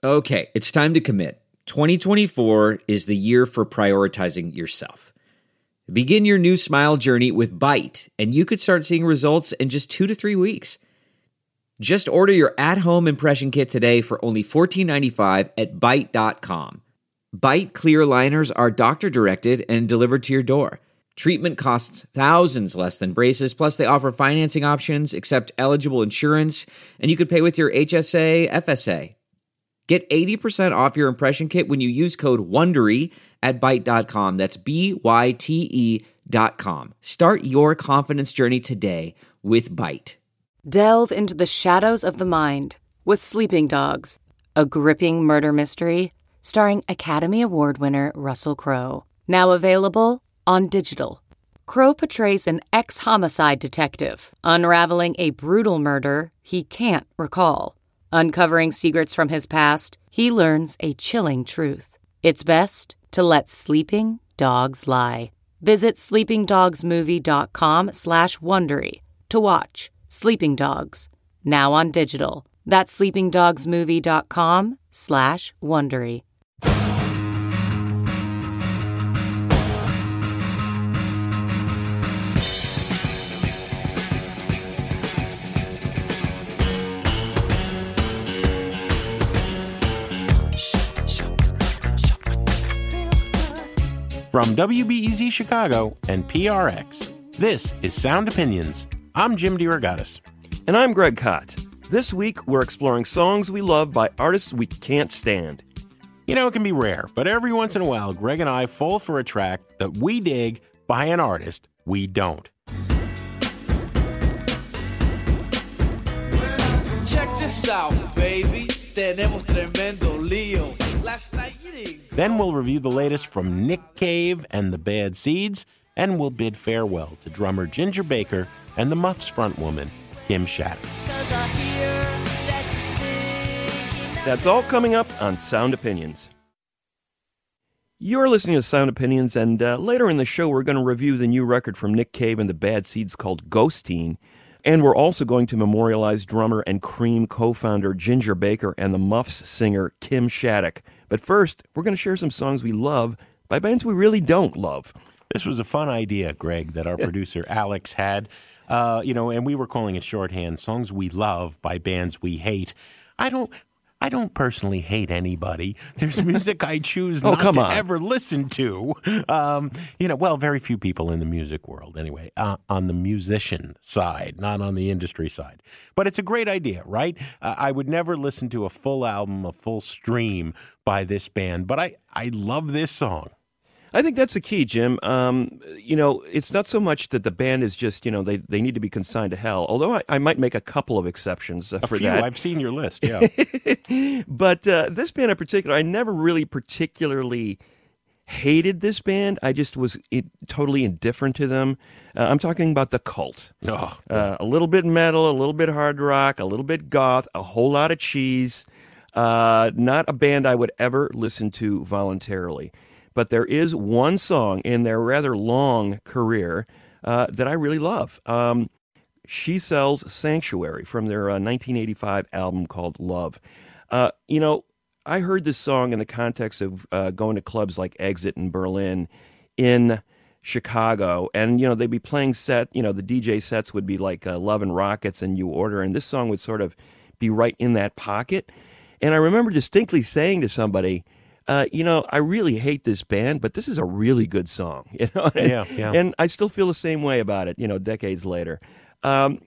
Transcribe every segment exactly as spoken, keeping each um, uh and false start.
Okay, it's time to commit. twenty twenty-four is the year for prioritizing yourself. Begin your new smile journey with Byte, and you could start seeing results in just two to three weeks. Just order your at-home impression kit today for only fourteen ninety-five at byte dot com. Byte clear aligners are doctor-directed and delivered to your door. Treatment costs thousands less than braces, plus they offer financing options, accept eligible insurance, and you could pay with your H S A, F S A. Get eighty percent off your impression kit when you use code WONDERY at byte dot com. That's B Y T E dot com. Start your confidence journey today with Byte. Delve into the shadows of the mind with Sleeping Dogs, a gripping murder mystery starring Academy Award winner Russell Crowe. Now available on digital. Crowe portrays an ex-homicide detective unraveling a brutal murder he can't recall. Uncovering secrets from his past, he learns a chilling truth. It's best to let sleeping dogs lie. Visit sleepingdogsmovie.com slash Wondery to watch Sleeping Dogs, now on digital. That's sleepingdogsmovie.com slash Wondery. From W B E Z Chicago and P R X, this is Sound Opinions. I'm Jim DeRogatis. And I'm Greg Kot. This week, we're exploring songs we love by artists we can't stand. You know, it can be rare, but every once in a while, Greg and I fall for a track that we dig by an artist we don't. Check this out, baby. Tenemos tremendo lío. Last night you didn't go. Then we'll review the latest from Nick Cave and the Bad Seeds, and we'll bid farewell to drummer Ginger Baker and the Muffs frontwoman, Kim Shattuck. That's all coming up on Sound Opinions. You're listening to Sound Opinions, and uh, later in the show, we're going to review the new record from Nick Cave and the Bad Seeds called Ghosteen. And we're also going to memorialize drummer and Cream co-founder Ginger Baker and the Muffs singer Kim Shattuck. But first, we're going to share some songs we love by bands we really don't love. This was a fun idea, Greg, that our producer Alex had. Uh, you know, and we were calling it shorthand, songs we love by bands we hate. I don't... I don't personally hate anybody. There's music I choose oh, not come to on. ever listen to. Um, you know, well, very few people in the music world, anyway, uh, on the musician side, not on the industry side. But it's a great idea, right? Uh, I would never listen to a full album, a full stream by this band, but I, I love this song. I think that's the key, Jim. Um, you know, it's not so much that the band is just, you know, they, they need to be consigned to hell, although I, I might make a couple of exceptions uh, a for few. that. I've seen your list, yeah. But uh, this band in particular, I never really particularly hated this band. I just was it, totally indifferent to them. Uh, I'm talking about The Cult. Oh, uh, a little bit metal, a little bit hard rock, a little bit goth, a whole lot of cheese. Uh, not a band I would ever listen to voluntarily. But there is one song in their rather long career uh, that I really love. Um, She Sells Sanctuary from their uh, nineteen eighty-five album called Love. Uh, you know, I heard this song in the context of uh, going to clubs like Exit in Berlin in Chicago. And, you know, they'd be playing set, you know, the D J sets would be like uh, Love and Rockets and You Order. And this song would sort of be right in that pocket. And I remember distinctly saying to somebody, Uh, you know, I really hate this band, but this is a really good song. You know, and, Yeah, yeah. and I still feel the same way about it. You know, decades later. Um,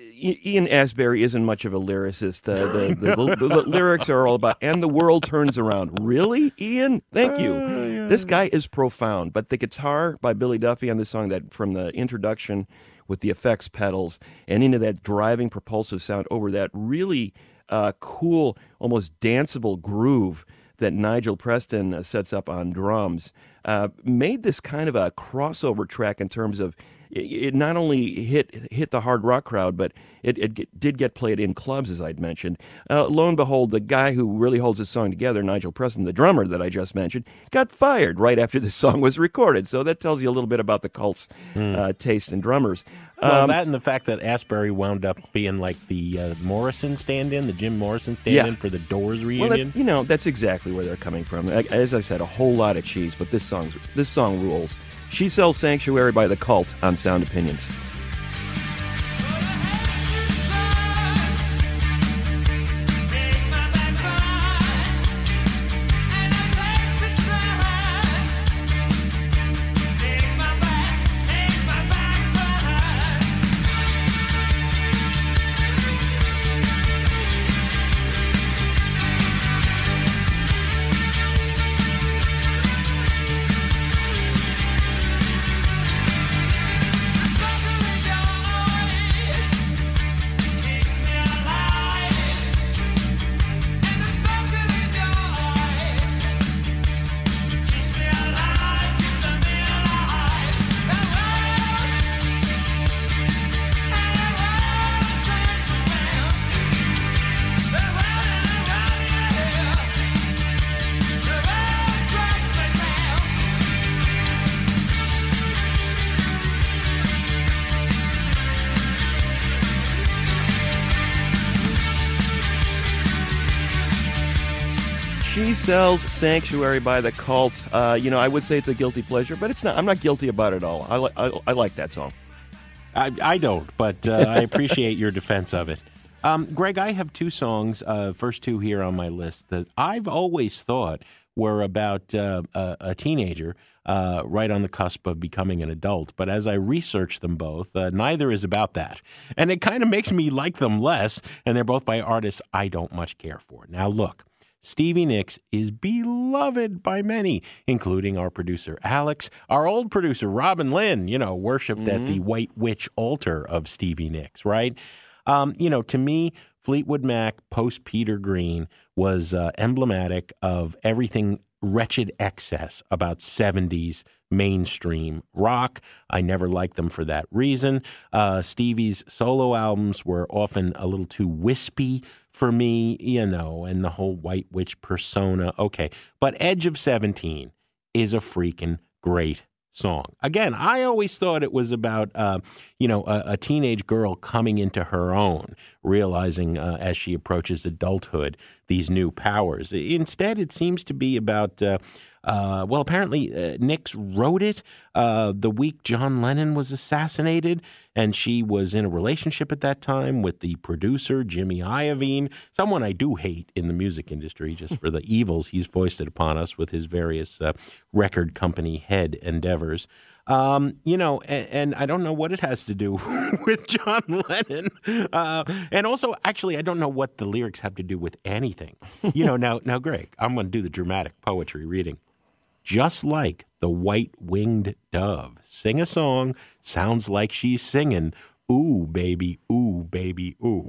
Ian Astbury isn't much of a lyricist. Uh, the, the, the, the lyrics are all about, and the world turns around. Really, Ian? Thank you. Uh, yeah. This guy is profound. But the guitar by Billy Duffy on this song, that from the introduction with the effects pedals and into that driving propulsive sound over that really uh, cool, almost danceable groove that Nigel Preston uh, sets up on drums, uh, made this kind of a crossover track in terms of it, it not only hit hit the hard rock crowd, but it, it get, did get played in clubs, as I'd mentioned. Uh, lo and behold, the guy who really holds this song together, Nigel Preston, the drummer that I just mentioned, got fired right after the song was recorded. So that tells you a little bit about the Cult's mm. uh, taste in drummers. Well, um, that and the fact that Asbury wound up being like the uh, Morrison stand-in, the Jim Morrison stand-in yeah. for the Doors well, reunion. that, you know, that's exactly where they're coming from. As I said, a whole lot of cheese, but this song's this song rules. She Sells Sanctuary by the Cult on Sound Opinions. She Sells Sanctuary by the Cult. Uh, you know, I would say it's a guilty pleasure, but it's not. I'm not guilty about it all. I, li- I, I like that song. I, I don't, but uh, I appreciate your defense of it. Um, Greg, I have two songs, uh, first two here on my list, that I've always thought were about uh, a, a teenager uh, right on the cusp of becoming an adult. But as I researched them both, uh, neither is about that. And it kind of makes me like them less, and they're both by artists I don't much care for. Now, look. Stevie Nicks is beloved by many, including our producer Alex, our old producer Robin Lynn, you know, worshipped mm-hmm. at the White Witch altar of Stevie Nicks, right? Um, you know, to me, Fleetwood Mac post Peter Green was uh, emblematic of everything wretched excess about seventies mainstream rock. I never liked them for that reason. Uh, Stevie's solo albums were often a little too wispy for me, you know, and the whole White Witch persona. Okay, but Edge of seventeen is a freaking great song. Again, I always thought it was about, uh, you know, a, a teenage girl coming into her own, realizing uh, as she approaches adulthood these new powers. Instead, it seems to be about, uh, uh, well, apparently uh, Nicks wrote it uh, the week John Lennon was assassinated, and she was in a relationship at that time with the producer, Jimmy Iovine, someone I do hate in the music industry just for the evils he's foisted upon us with his various uh, record company head endeavors. Um, you know, and, and I don't know what it has to do with John Lennon. Uh, and also, actually, I don't know what the lyrics have to do with anything. You know, now, now, Greg, I'm going to do the dramatic poetry reading. Just like the white-winged dove, sing a song, sounds like she's singing, ooh, baby, ooh, baby, ooh.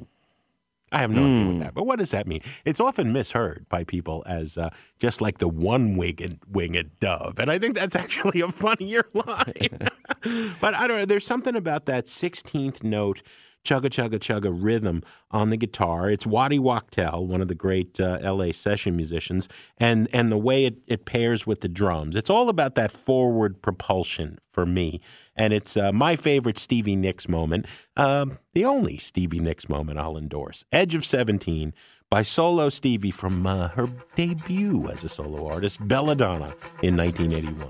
I have no mm. idea what that, but what does that mean? It's often misheard by people as uh, just like the one-winged winged dove, and I think that's actually a funnier line. But I don't know, there's something about that sixteenth note, chugga, chugga, chugga rhythm on the guitar. It's Waddy Wachtel, one of the great uh, L A session musicians, and and the way it, it pairs with the drums. It's all about that forward propulsion for me. And it's uh, my favorite Stevie Nicks moment, um, the only Stevie Nicks moment I'll endorse. Edge of seventeen by Solo Stevie from uh, her debut as a solo artist, Belladonna, in nineteen eighty-one.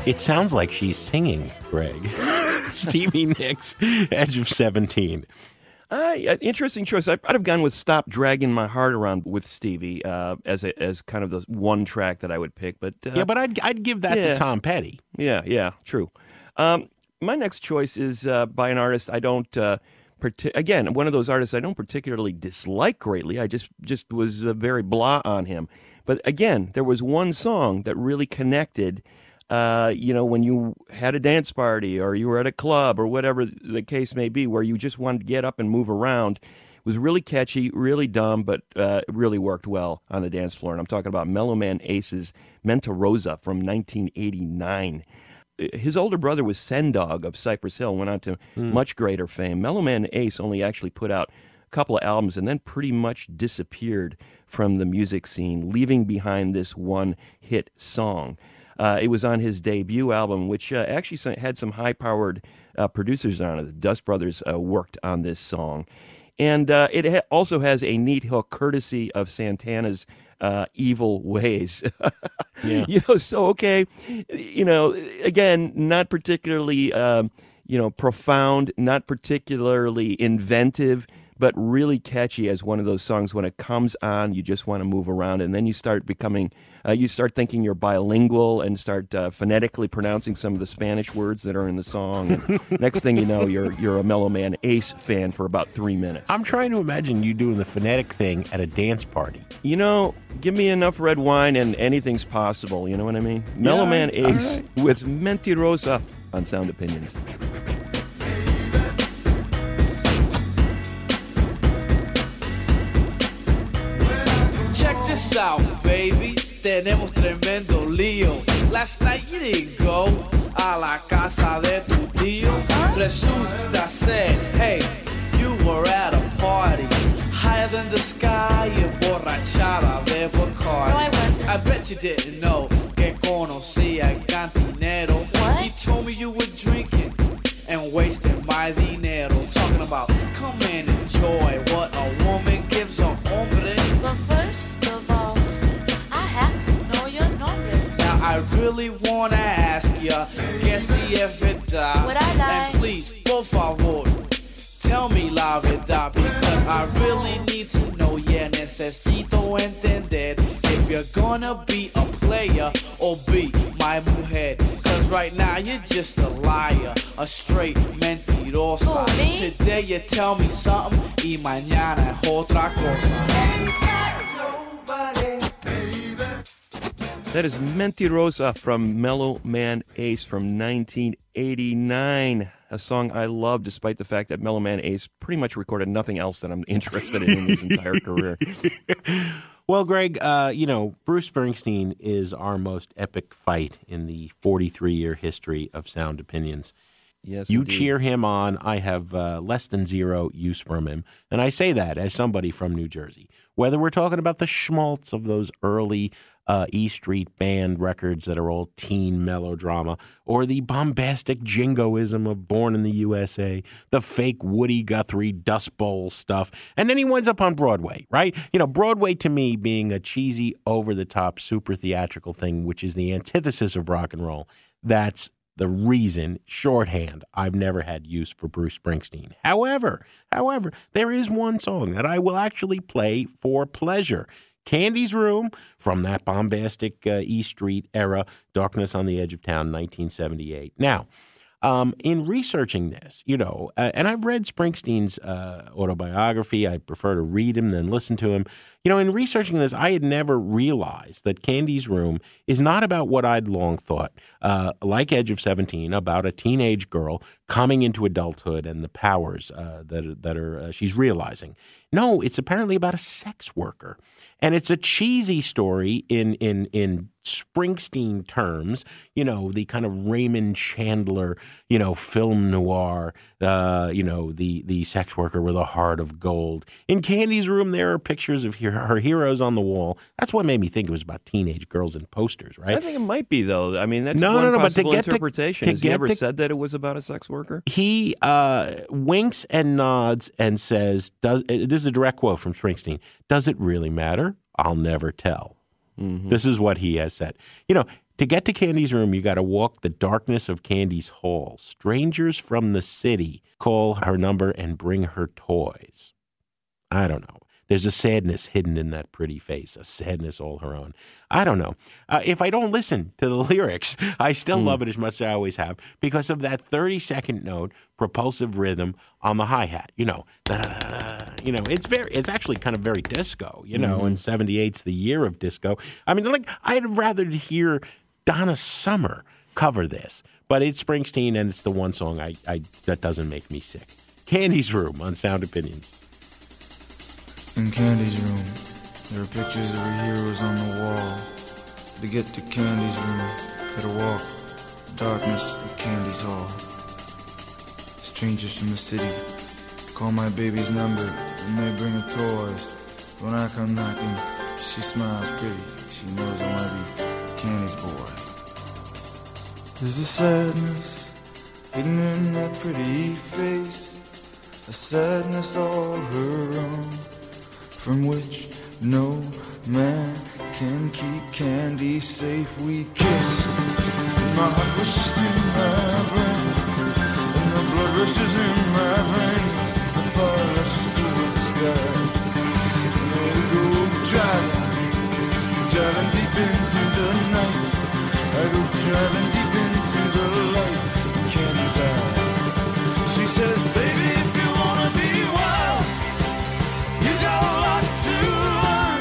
It sounds like she's singing, Greg. Stevie Nicks, Edge of seventeen. Uh, interesting choice. I'd have gone with "Stop Dragging My Heart Around" with Stevie uh, as a, as kind of the one track that I would pick. But uh, yeah, but I'd I'd give that yeah. to Tom Petty. Yeah, yeah, true. Um, my next choice is uh, by an artist I don't. Uh, parti- again, one of those artists I don't particularly dislike greatly. I just just was uh, very blah on him. But again, there was one song that really connected. Uh, you know, when you had a dance party or you were at a club or whatever the case may be, where you just wanted to get up and move around. It was really catchy, really dumb, but uh, really worked well on the dance floor. And I'm talking about Mellow Man Ace's Menta Rosa from nineteen eighty-nine. His older brother was Sendog of Cypress Hill, went on to mm. much greater fame. Mellow Man Ace only actually put out a couple of albums and then pretty much disappeared from the music scene, leaving behind this one hit song. Uh, it was on his debut album, which uh, actually had some high-powered uh, producers on it. The Dust Brothers uh, worked on this song. And uh, it ha- also has a neat hook courtesy of Santana's uh, Evil Ways. yeah. You know, so, okay, you know, again, not particularly, um, you know, profound, not particularly inventive, but really catchy as one of those songs. When it comes on, you just want to move around, and then you start becoming, uh, you start thinking you're bilingual and start uh, phonetically pronouncing some of the Spanish words that are in the song. And next thing you know, you're you're a Mellow Man Ace fan for about three minutes. I'm trying to imagine you doing the phonetic thing at a dance party. You know, give me enough red wine and anything's possible. You know what I mean? Yeah, Mellow Man Ace right. with Mentirosa on Sound Opinions. This out, baby, tenemos tremendo lío. Last night you didn't go a la casa de tu tío. Resulta ser, hey, you were at a party higher than the sky, emborrachada de Bacardi. No, I wasn't. I bet you didn't know que conocía el cantinero. What? He told me you were drinking and wasting my dinero. Talking about come and enjoy what a woman gives a hombre. But first of all, I have to know your nombre. Now I really wanna ask ya, que si es verdad. Would I lie? And please, por favor, tell me la verdad, because I really need to know. Yeah, necesito entender if you're gonna be a player or be my mujer. Cause right now you're just a liar, a straight mentirosa. Who, me? Today you tell me something y mañana es otra cosa. That is Mentirosa from Mellow Man Ace from nineteen eighty-nine, a song I love despite the fact that Mellow Man Ace pretty much recorded nothing else that I'm interested in in his entire career. Well, Greg, uh, you know, Bruce Springsteen is our most epic fight in the forty-three-year history of Sound Opinions. Yes, you indeed. cheer him on. I have uh, less than zero use from him. And I say that as somebody from New Jersey. Whether we're talking about the schmaltz of those early uh, E Street Band records that are all teen melodrama, or the bombastic jingoism of Born in the U S A, the fake Woody Guthrie Dust Bowl stuff, and then he winds up on Broadway, right? You know, Broadway to me being a cheesy, over-the-top, super theatrical thing, which is the antithesis of rock and roll. That's the reason, shorthand, I've never had use for Bruce Springsteen. However, however, there is one song that I will actually play for pleasure. Candy's Room from that bombastic uh, E Street era, Darkness on the Edge of Town, nineteen seventy-eight. Now, um, in researching this, you know, uh, and I've read Springsteen's uh, autobiography. I prefer to read him than listen to him. You know, in researching this, I had never realized that Candy's Room is not about what I'd long thought, uh, like Edge of seventeen, about a teenage girl coming into adulthood and the powers uh, that, that are uh, she's realizing. No, it's apparently about a sex worker. And it's a cheesy story in in in Springsteen terms, you know, the kind of Raymond Chandler, you know, film noir, uh, you know, the the sex worker with a heart of gold. In Candy's Room, there are pictures of her, her heroes on the wall. That's what made me think it was about teenage girls in posters, right? I think it might be, though. I mean, that's no, one no, no, possible but to get interpretation. To, to Has he ever to, said that it was about a sex worker? He uh, winks and nods and says, "Does this is a direct quote from Springsteen, does it really matter? I'll never tell." Mm-hmm. This is what he has said. You know, To get to Candy's room, you got to walk the darkness of Candy's hall. Strangers from the city call her number and bring her toys. I don't know. There's a sadness hidden in that pretty face, a sadness all her own. I don't know. Uh, if I don't listen to the lyrics, I still mm. love it as much as I always have because of that thirty-second note, propulsive rhythm on the hi-hat. You know, da-da-da-da. You know, it's very, it's actually kind of very disco, you know, mm-hmm. and seventy-eight's the year of disco. I mean, like, I'd rather hear Donna Summer cover this, but it's Springsteen, and it's the one song I, I that doesn't make me sick. Candy's Room on Sound Opinions. In Candy's room, there are pictures of her heroes on the wall. To get to Candy's room, gotta walk darkness of Candy's hall. Strangers from the city call my baby's number and they bring her toys. When I come knocking, she smiles pretty. She knows I wanna be Candy's boy. There's a sadness hidden in that pretty face, a sadness all her own, from which no man can keep Candy safe. We kissed, and my heart rushes in my brain, and the blood rushes in my veins, the fire rushes through the sky. And we go driving, driving deep into the night. I go driving deep into the light in Candy's eyes. She says, baby, if you wanna be wild, you got a lot to learn.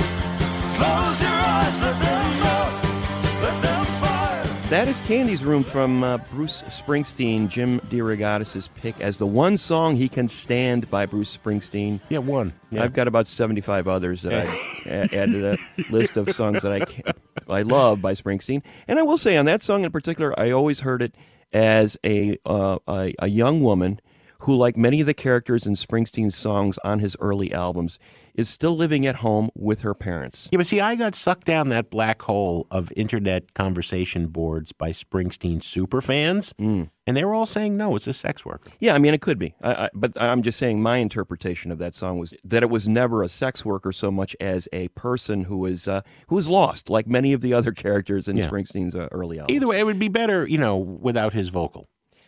Close your eyes, let them off, let them fire. That is Candy's Room from uh, Bruce Springsteen, Jim DeRogatis' pick as the one song he can stand by Bruce Springsteen. Yeah, one. Yeah. I've got about seventy-five others that I add to that list of songs that I can, I love by Springsteen. And I will say, on that song in particular, I always heard it as a uh, a, a young woman who, like many of the characters in Springsteen's songs on his early albums, is still living at home with her parents. Yeah, but see, I got sucked down that black hole of internet conversation boards by Springsteen superfans, mm. and they were all saying, no, it's a sex worker. Yeah, I mean, it could be. I, I, but I'm just saying my interpretation of that song was that it was never a sex worker so much as a person who was, uh, who was lost, like many of the other characters in yeah. Springsteen's uh, early albums. Either way, it would be better, you know, without his vocal.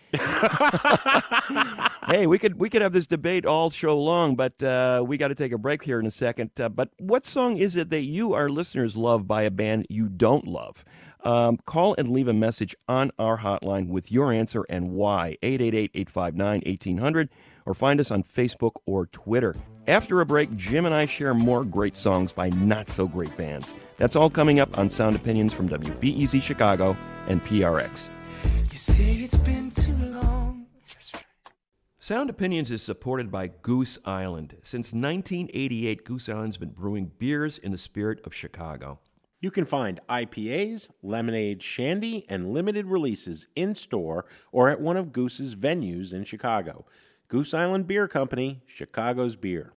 Hey, we could we could have this debate all show long, but uh, we got to take a break here in a second. Uh, but what song is it that you, our listeners, love by a band you don't love? Um, call and leave a message on our hotline with your answer and why. eight eight eight, eight five nine, one eight hundred, or find us on Facebook or Twitter. After a break, Jim and I share more great songs by not-so-great bands. That's all coming up on Sound Opinions from W B E Z Chicago and P R X. You say it's been too long. Sound Opinions is supported by Goose Island. Since nineteen eighty-eight, Goose Island's been brewing beers in the spirit of Chicago. You can find I P As, lemonade, shandy, and limited releases in-store or at one of Goose's venues in Chicago. Goose Island Beer Company, Chicago's beer.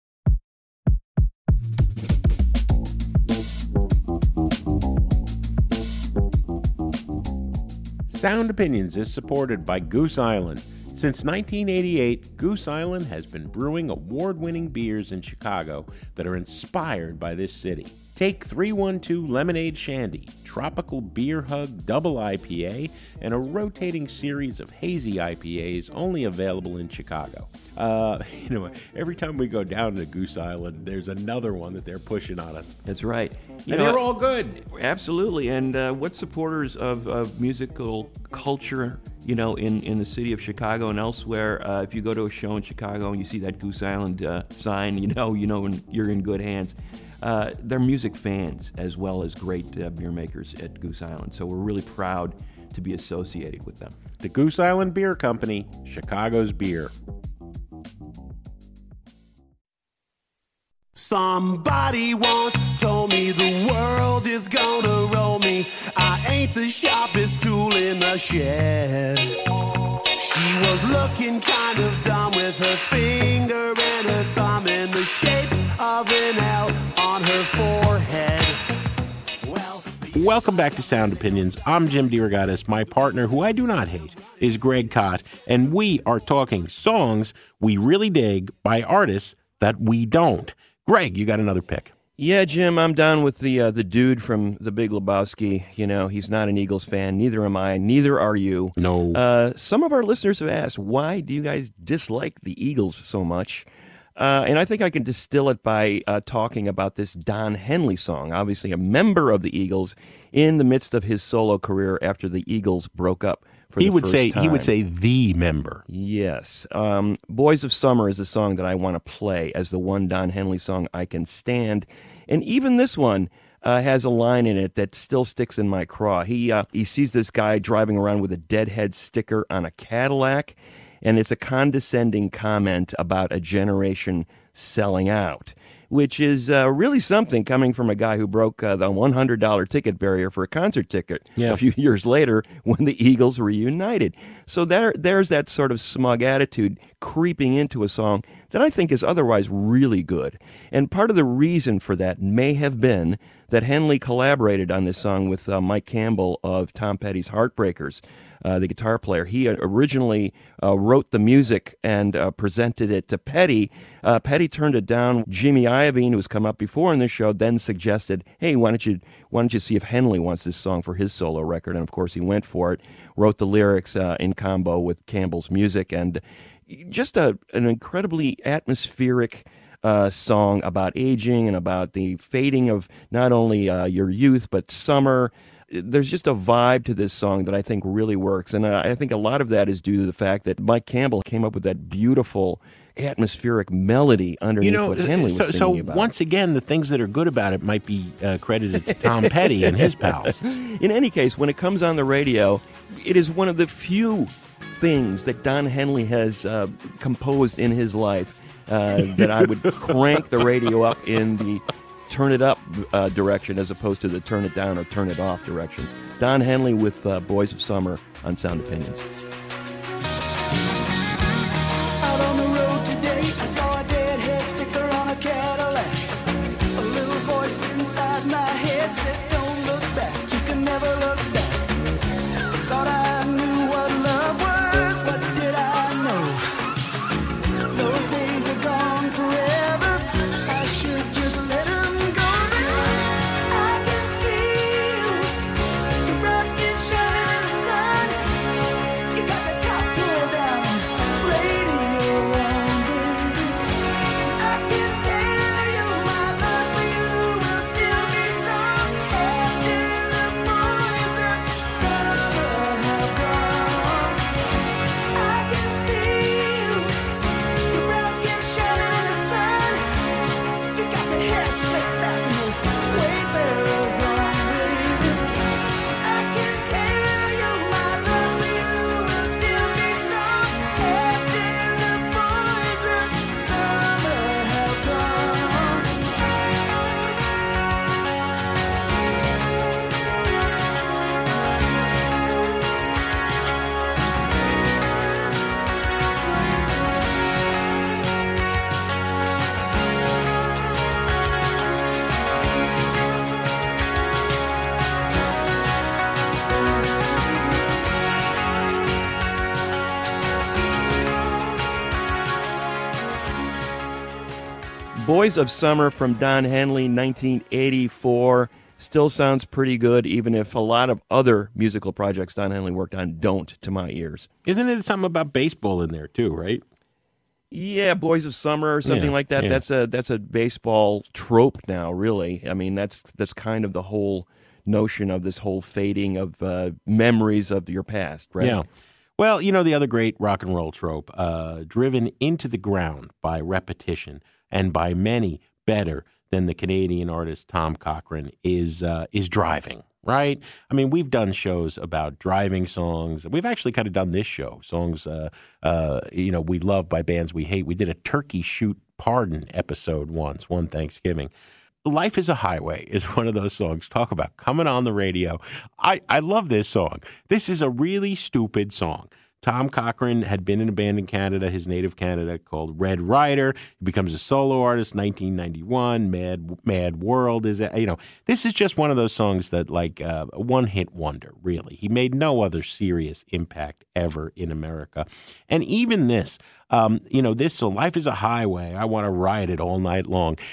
Sound Opinions is supported by Goose Island. Since nineteen eighty-eight, Goose Island has been brewing award-winning beers in Chicago that are inspired by this city. Take three one two Lemonade Shandy, Tropical Beer Hug Double I P A, and a rotating series of hazy I P As only available in Chicago. Uh, you know, every time we go down to Goose Island, there's another one that they're pushing on us. That's right. You and know, they're all good. Absolutely. And uh, what supporters of, of musical culture, you know, in, in the city of Chicago and elsewhere, uh, if you go to a show in Chicago and you see that Goose Island uh, sign, you know, you know you're in good hands. Uh, they're music fans as well as great uh, beer makers at Goose Island. So we're really proud to be associated with them. The Goose Island Beer Company, Chicago's beer. Somebody once told me the world is gonna roll me. I ain't the sharpest tool in the shed. She was looking kind of dumb with her finger and her thumb in the shape of an L on her forehead. Well, Welcome back to Sound Opinions. I'm Jim DeRogatis. My partner, who I do not hate, is Greg Kot, and we are talking songs we really dig by artists that we don't. Greg, you got another pick. Yeah, Jim, I'm down with the uh, the dude from The Big Lebowski. You know, he's not an Eagles fan. Neither am I. Neither are you. No. Uh, some of our listeners have asked, why do you guys dislike the Eagles so much? Uh, and I think I can distill it by uh, talking about this Don Henley song, obviously a member of the Eagles in the midst of his solo career after the Eagles broke up for he the would first say time. He would say the member. Yes. Um, Boys of Summer is the song that I want to play as the one Don Henley song I can stand. And even this one uh, has a line in it that still sticks in my craw. He, uh, he sees this guy driving around with a Deadhead sticker on a Cadillac, and it's a condescending comment about a generation selling out, which is uh, really something coming from a guy who broke uh, the one hundred dollars ticket barrier for a concert ticket Yeah. a few years later when the Eagles reunited. So there, there's that sort of smug attitude creeping into a song that I think is otherwise really good. And part of the reason for that may have been that Henley collaborated on this song with uh, Mike Campbell of Tom Petty's Heartbreakers, uh, the guitar player. He originally uh, wrote the music and uh, presented it to Petty. Uh, Petty turned it down. Jimmy Iovine, who's come up before in this show, then suggested, hey, why don't you why don't you see if Henley wants this song for his solo record? And, of course, he went for it, wrote the lyrics uh, in combo with Campbell's music, and just a, an incredibly atmospheric uh, song about aging and about the fading of not only uh, your youth, but summer. There's just a vibe to this song that I think really works. And uh, I think a lot of that is due to the fact that Mike Campbell came up with that beautiful atmospheric melody underneath You know, what Henley was so, singing so about. once again, the things that are good about it might be uh, credited to Tom Petty and his pals. In any case, when it comes on the radio, it is one of the few things that Don Henley has uh, composed in his life uh, that I would crank the radio up in the turn it up uh, direction as opposed to the turn it down or turn it off direction. Don Henley with uh, Boys of Summer on Sound Opinions. Out on the road today, I saw a deadhead sticker on a Cadillac. A little voice inside my head said, don't look back, you can never look back. Thought I knew what love was, what did I know? Those days are gone forever, I should just let them go. But I can see you, your bright skin shining in the sun. You got the top pulled down, radio on, baby. I can tell you my love for you will still be strong after the boys of summer have gone. I can see you, your brown skin shining in the sun. You got the hair slicked back and those wayfarers on, baby. I can tell you my love for you will still be strong after the boys of summer have gone. Boys of Summer from Don Henley, nineteen eighty-four. Still sounds pretty good, even if a lot of other musical projects Don Henley worked on don't, to my ears. Isn't it something about baseball in there too, right? Yeah, Boys of Summer or something Yeah, like that. yeah. That's a that's a baseball trope now, really. I mean, that's that's kind of the whole notion of this whole fading of uh, memories of your past, right? Yeah. Well, you know, the other great rock and roll trope, uh, driven into the ground by repetition and by many better than the Canadian artist Tom Cochrane, is uh, is driving, right? I mean, we've done shows about driving songs. We've actually kind of done this show, songs, uh, uh, you know, we love by bands we hate. We did a Turkey Shoot Pardon episode once, one Thanksgiving. Life is a Highway is one of those songs. Talk about coming on the radio. I, I love this song. This is a really stupid song. Tom Cochrane had been in a band in Canada, his native Canada, called Red Rider. He becomes a solo artist, nineteen ninety-one. Mad Mad World is, you know, this is just one of those songs that, like, uh, a one-hit wonder, really. He made no other serious impact ever in America. And even this, um, you know, this, so Life is a Highway, I want to ride it all night long.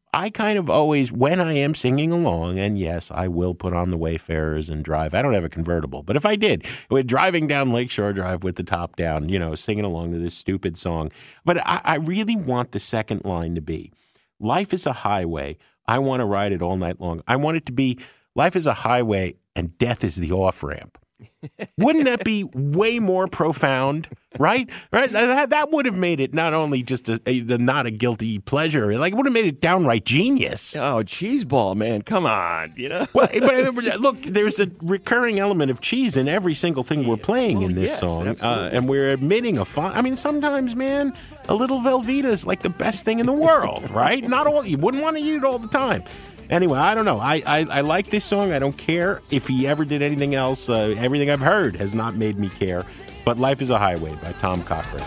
I kind of always, when I am singing along, and yes, I will put on the Wayfarers and drive. I don't have a convertible, but if I did, we're driving down Lakeshore Drive with the top down, you know, singing along to this stupid song. But I, I really want the second line to be, life is a highway. I want to ride it all night long. I want it to be, life is a highway and death is the off-ramp. Wouldn't that be way more profound, right? Right? That, that would have made it not only just a, a not a guilty pleasure, like it would have made it downright genius. Oh, cheeseball, man, come on, you know. Well, but look, there's a recurring element of cheese in every single thing we're playing well, in this yes, song, uh, and we're admitting a fun. I mean, sometimes, man, a little Velveeta is like the best thing in the world, right? Not all you wouldn't want to eat it all the time. Anyway, I don't know. I, I, I like this song. I don't care if he ever did anything else. Uh, everything I've heard has not made me care. But Life is a Highway by Tom Cochrane.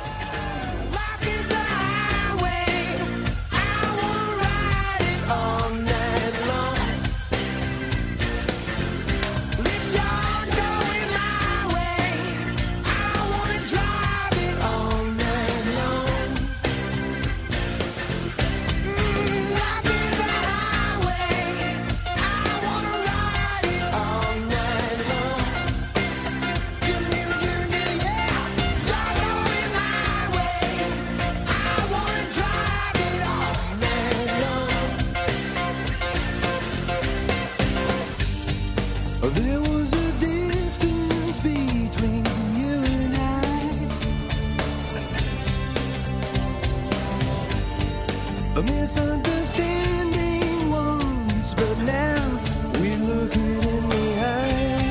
There was a distance between you and I, a misunderstanding once, but now we're looking in the eye.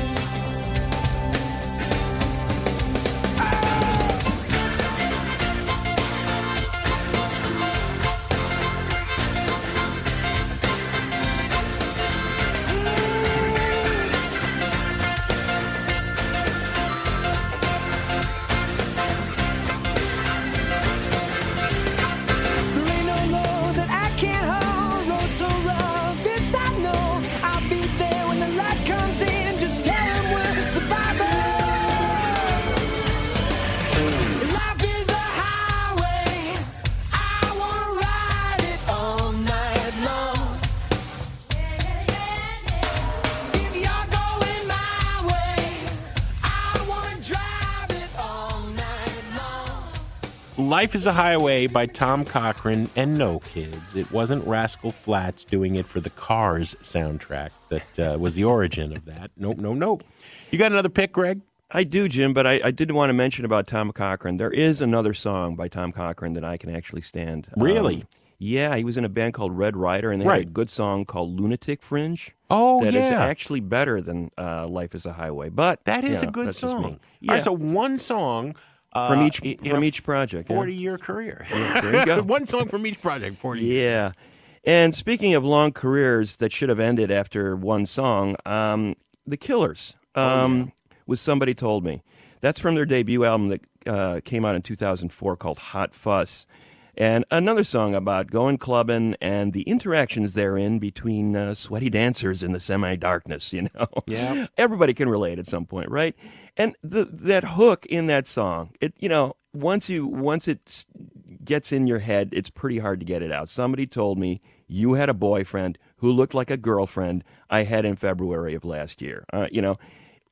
Life is a Highway by Tom Cochrane, and no, kids, it wasn't Rascal Flatts doing it for the Cars soundtrack that uh, was the origin of that. Nope, nope, nope. You got another pick, Greg? I do, Jim, but I, I did want to mention about Tom Cochrane. There is another song by Tom Cochrane that I can actually stand. Really? Um, yeah, he was in a band called Red Rider, and they right. had a good song called Lunatic Fringe. Oh, that yeah. That is actually better than uh, Life is a Highway. But that is you know, a good that's just song. me. Yeah. All right, so one song... Uh, from each from a each project, forty-year yeah. career. Yeah, there you go. One song from each project, forty years. Yeah. And speaking of long careers that should have ended after one song, um, The Killers um, oh, yeah. was Somebody Told Me. That's from their debut album that uh, came out in two thousand four called Hot Fuss. And another song about going clubbing and the interactions therein between uh, sweaty dancers in the semi-darkness, you know. Yeah. Everybody can relate at some point, right? And the, that hook in that song, it you know, once you once it gets in your head, it's pretty hard to get it out. Somebody told me you had a boyfriend who looked like a girlfriend I had in February of last year. Uh, you know,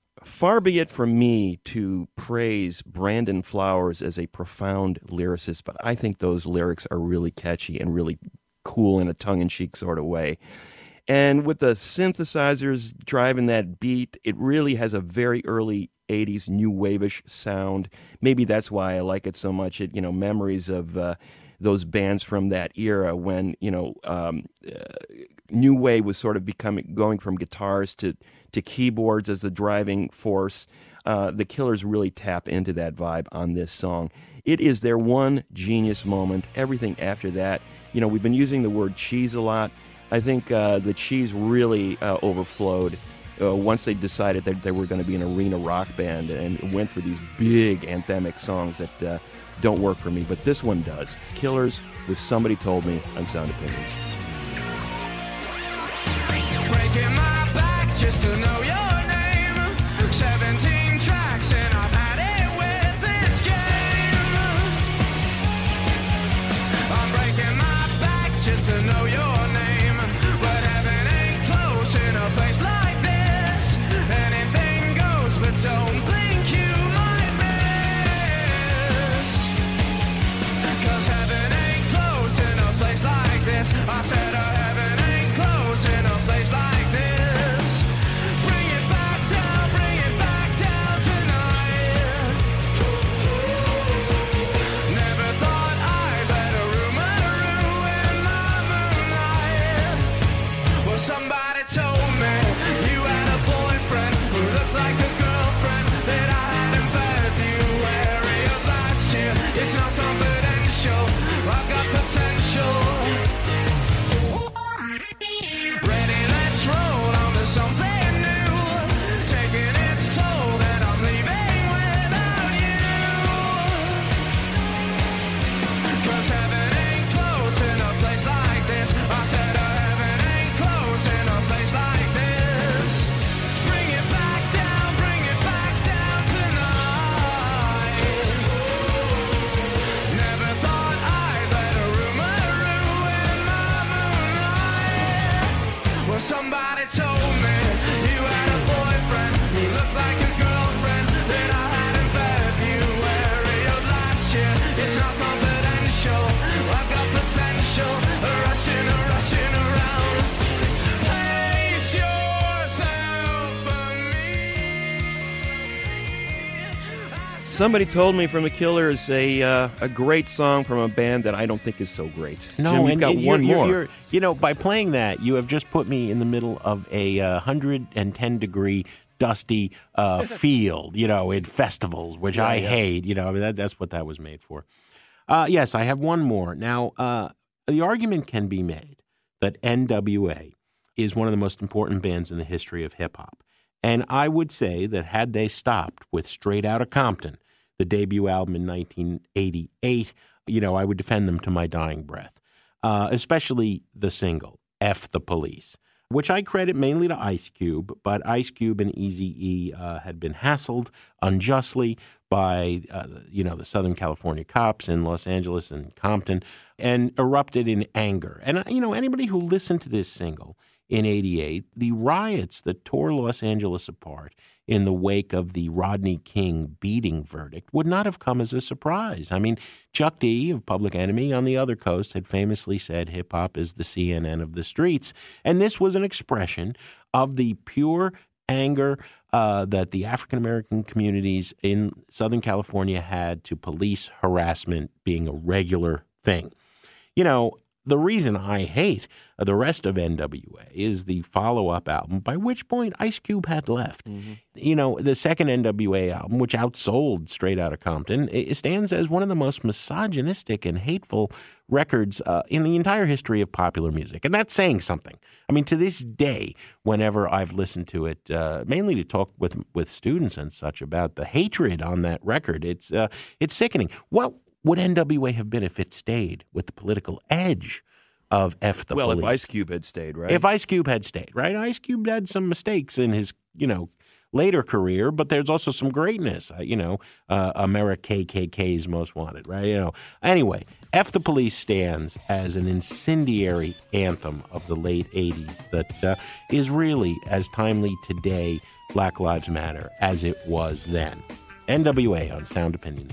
far be it from me to praise Brandon Flowers as a profound lyricist, but I think those lyrics are really catchy and really cool in a tongue-in-cheek sort of way. And with the synthesizers driving that beat, it really has a very early eighties new wave-ish sound. Maybe that's why I like it so much. It, you know, memories of uh, those bands from that era when, you know, um, uh, new wave was sort of becoming going from guitars to to keyboards as the driving force. Uh, the Killers really tap into that vibe on this song. It is their one genius moment. Everything after that, you know, we've been using the word cheese a lot. I think uh, the cheese really uh, overflowed uh, once they decided that they were going to be an arena rock band and went for these big anthemic songs that uh, don't work for me. But this one does. Killers with Somebody Told Me on Sound Opinions. Breaking my back just to know your name. seventeen tracks and I've had it with this game. I'm breaking my back just to know your name. somebody told me from the Killers a uh, a great song from a band that I don't think is so great. No, Jim, you've and, got and one you're, more. You're, you know, by playing that, you have just put me in the middle of a uh, one hundred ten degree dusty uh, field, you know, in festivals, which Yeah, I yeah. hate. You know, I mean, that, that's what that was made for. Uh, yes, I have one more. Now, uh, the argument can be made that N W A is one of the most important bands in the history of hip-hop. And I would say that had they stopped with Straight Outta Compton, the debut album in nineteen eighty-eight, you know, I would defend them to my dying breath, uh, especially the single, F the Police, which I credit mainly to Ice Cube, but Ice Cube and Eazy-E uh, had been hassled unjustly by, uh, you know, the Southern California cops in Los Angeles and Compton, and erupted in anger. And, uh, you know, anybody who listened to this single in eighty-eight, the riots that tore Los Angeles apart in the wake of the Rodney King beating verdict would not have come as a surprise. I mean, Chuck D of Public Enemy on the other coast had famously said hip-hop is the C N N of the streets, and this was an expression of the pure anger uh, that the African-American communities in Southern California had to police harassment being a regular thing. You know, the reason I hate the rest of N W A is the follow-up album, by which point Ice Cube had left. Mm-hmm. You know, the second N W A album, which outsold Straight Outta Compton, it stands as one of the most misogynistic and hateful records uh, in the entire history of popular music. And that's saying something. I mean, to this day, whenever I've listened to it, uh, mainly to talk with with students and such about the hatred on that record, it's uh, it's sickening. What would N W A have been if it stayed with the political edge of F the well, Police? if Ice Cube had stayed, right? If Ice Cube had stayed, right? Ice Cube had some mistakes in his, you know, later career, but there's also some greatness. Uh, you know, uh, America K K K's Most Wanted, right? You know. Anyway, F the Police stands as an incendiary anthem of the late eighties that uh, is really as timely today, Black Lives Matter, as it was then. N W A on Sound Opinions.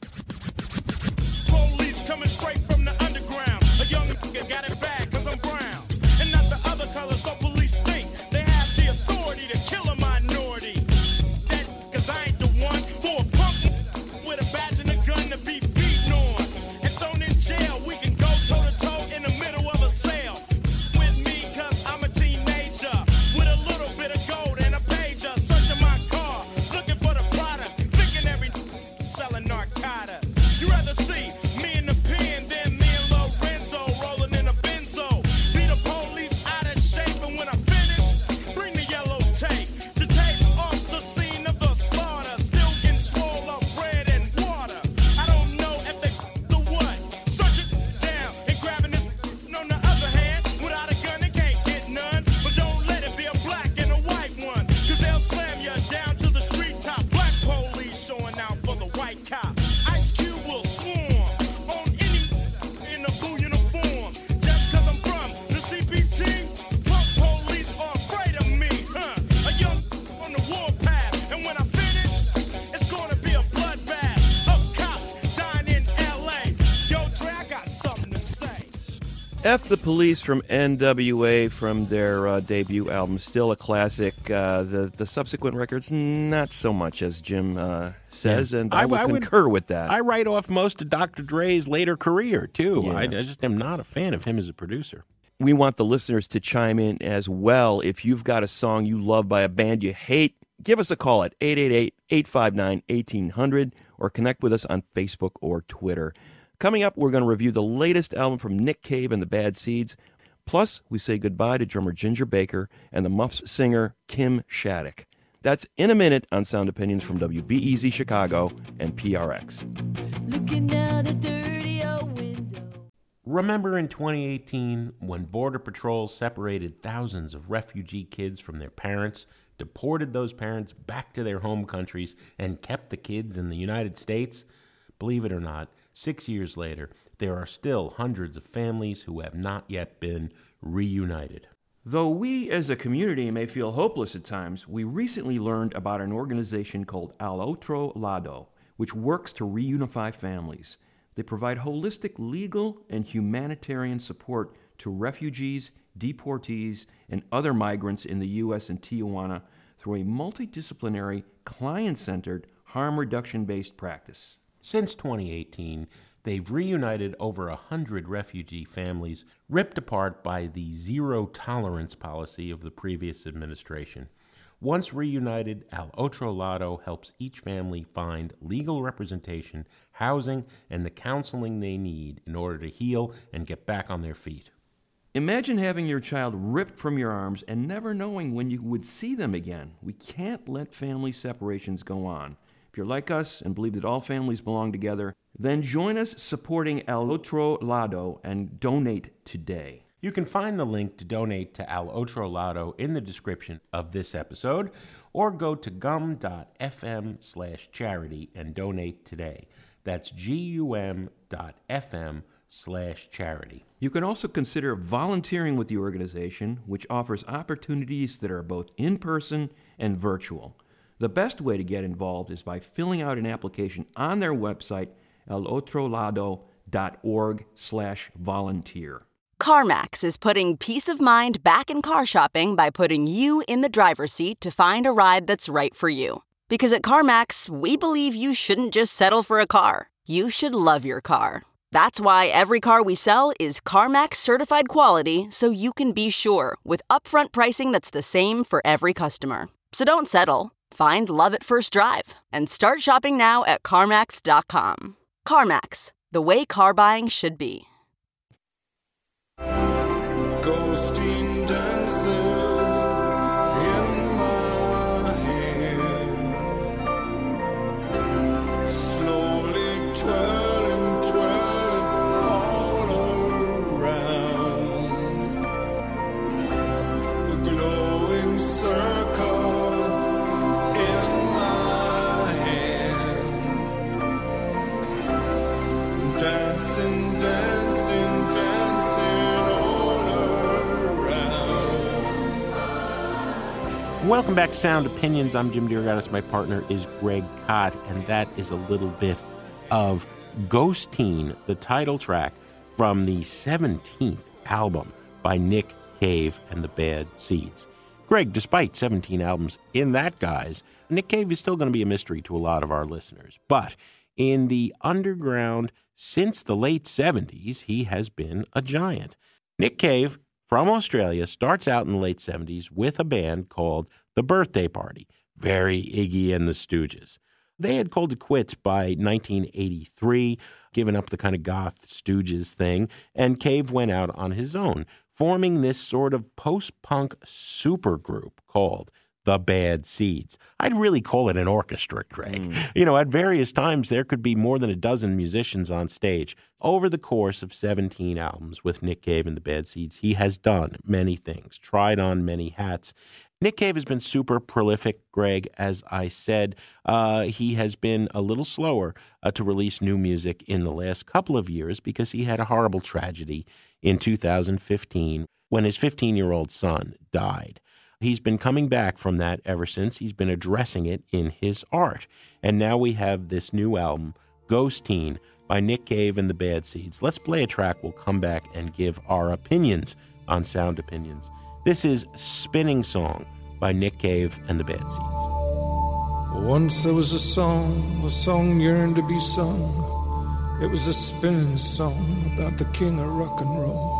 Police coming straight from the underground. A young nigga got it bad cause I'm brown. And not the other color, so police think they have the authority to kill a minority. That cause I ain't the one for a punk with a badge and a gun to be beaten on. And thrown in jail, we can go toe to toe in the middle of a sale. With me cause I'm a teenager. With a little bit of gold and a pager. Searching my car, looking for the product. Thinking every selling narcotics. You rather see me in the pen than me and Lorenzo rolling in a benzo. Be the police out of shape, and when I finish, bring the yellow tape to take off the scene of the slaughter. Still getting swole up bread and water. I don't know if they the what. Searching down and grabbing this. On the other hand, without a gun, they can't get none. But don't let it be a black and a white one, cause they'll slam you down to the street top. Black police showing out for the white cop. Ice Cube will swarm on any in a blue uniform. Just cause I'm from the C P T, punk police are afraid of me, huh? A young on the warpath, and when I finish, it's gonna be a bloodbath of cops dying in L A. Yo, Dre, I got something to say. F the Police from N W A from their uh, debut album, still a classic. Uh, the the subsequent records, not so much, as Jim uh, says, Yeah. and I, I- would I would- concur with that. I write off most of Doctor Dre's later career, too. Yeah. I, I just am not a fan of him as a producer. We want the listeners to chime in as well. If you've got a song you love by a band you hate, give us a call at eight eight eight, eight five nine, one eight hundred or connect with us on Facebook or Twitter. Coming up, we're going to review the latest album from Nick Cave and the Bad Seeds. Plus, we say goodbye to drummer Ginger Baker and the Muffs singer Kim Shattuck. That's in a minute on Sound Opinions from W B E Z Chicago and P R X. Looking out a dirty old window. Remember in twenty eighteen when Border Patrol separated thousands of refugee kids from their parents, deported those parents back to their home countries, and kept the kids in the United States? Believe it or not, six years later, there are still hundreds of families who have not yet been reunited. Though we as a community may feel hopeless at times, we recently learned about an organization called Al Otro Lado, which works to reunify families. They provide holistic legal and humanitarian support to refugees, deportees, and other migrants in the U S and Tijuana through a multidisciplinary, client-centered, harm reduction-based practice. Since twenty eighteen, they've reunited over a hundred refugee families ripped apart by the zero-tolerance policy of the previous administration. Once reunited, Al Otro Lado helps each family find legal representation, housing, and the counseling they need in order to heal and get back on their feet. Imagine having your child ripped from your arms and never knowing when you would see them again. We can't let family separations go on. If you're like us and believe that all families belong together, then join us supporting Al Otro Lado and donate today. You can find the link to donate to Al Otro Lado in the description of this episode, or go to gum.fm slash charity and donate today. That's gum.fm slash charity. You can also consider volunteering with the organization, which offers opportunities that are both in-person and virtual. The best way to get involved is by filling out an application on their website, alotrolado.org slash volunteer. CarMax is putting peace of mind back in car shopping by putting you in the driver's seat to find a ride that's right for you. Because at CarMax, we believe you shouldn't just settle for a car. You should love your car. That's why every car we sell is CarMax certified quality, so you can be sure with upfront pricing that's the same for every customer. So don't settle. Find love at first drive and start shopping now at CarMax dot com. CarMax, the way car buying should be. Ghosting dances in my head, slowly twirling, twirling all around, a glowing circle in my hand, dancing, dancing, dancing. Welcome back to Sound Opinions. I'm Jim DeRogatis. My partner is Greg Kot, and that is a little bit of Ghosteen, the title track from the seventeenth album by Nick Cave and the Bad Seeds. Greg, despite seventeen albums in that guise, Nick Cave is still going to be a mystery to a lot of our listeners. But in the underground since the late seventies, he has been a giant. Nick Cave, from Australia, starts out in the late seventies with a band called The Birthday Party, very Iggy and the Stooges. They had called it quits by nineteen eighty-three, given up the kind of goth Stooges thing, and Cave went out on his own, forming this sort of post-punk supergroup called The Bad Seeds. I'd really call it an orchestra, Craig. Mm. You know, at various times, there could be more than a dozen musicians on stage. Over the course of seventeen albums with Nick Cave and the Bad Seeds, he has done many things, tried on many hats. Nick Cave has been super prolific, Greg, as I said. Uh, he has been a little slower uh, to release new music in the last couple of years because he had a horrible tragedy in two thousand fifteen when his fifteen-year-old son died. He's been coming back from that ever since. He's been addressing it in his art. And now we have this new album, Ghosteen, by Nick Cave and the Bad Seeds. Let's play a track. We'll come back and give our opinions on Sound Opinions. This is Spinning Song by Nick Cave and the Bad Seeds. Once there was a song, a song yearned to be sung. It was a spinning song about the king of rock and roll.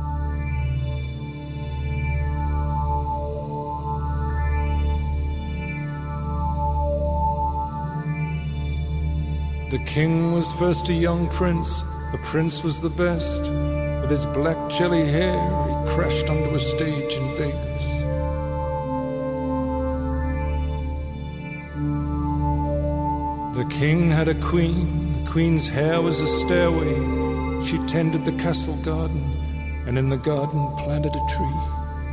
The king was first a young prince, the prince was the best. With his black jelly hair, he crashed onto a stage in Vegas. The king had a queen, the queen's hair was a stairway. She tended the castle garden, and in the garden planted a tree.